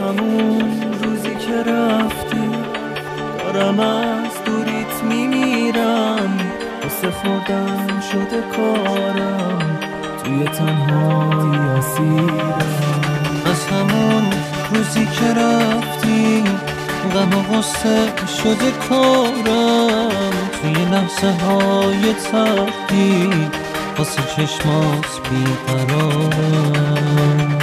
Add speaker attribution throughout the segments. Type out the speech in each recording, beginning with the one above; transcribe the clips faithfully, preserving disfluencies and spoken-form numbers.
Speaker 1: همون روزی که رفتی دارم از دوریت میمیرم، واسه خوردن شده کارم، توی تنهایی اسیرم. از همون روزی که رفتی غم و غصه شده کارم، توی لحظه های تقدی واسه چشمات بیقرارم.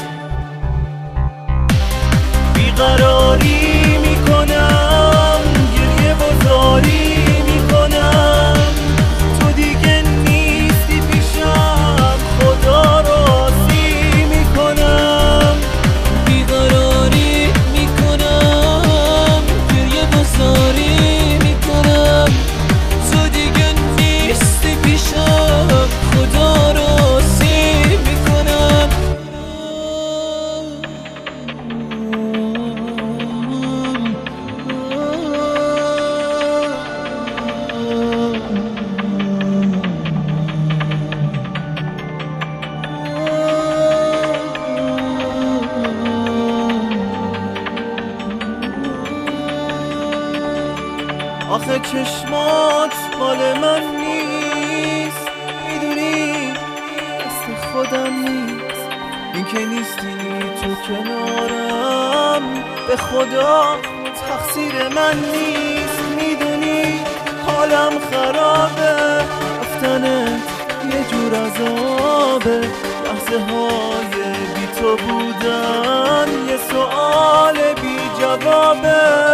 Speaker 1: بیقراری میکنم، گریه بازاری میکنم، تو دیگه نیستی پیشم، خدا راضی میکنم. بیقراری میکنم، گریه بازاری میکنم، تو دیگه نیستی پیشم، خدا راضی میکنم. آخه چشمات مال من نیست، میدونی دست خودم نیست، این که نیستی تو کنارم به خدا تقصیر من نیست. میدونی حالم خرابه، رفتنت یه جور عذابه، لحظه های بی تو بودن یه سوال بی جوابه.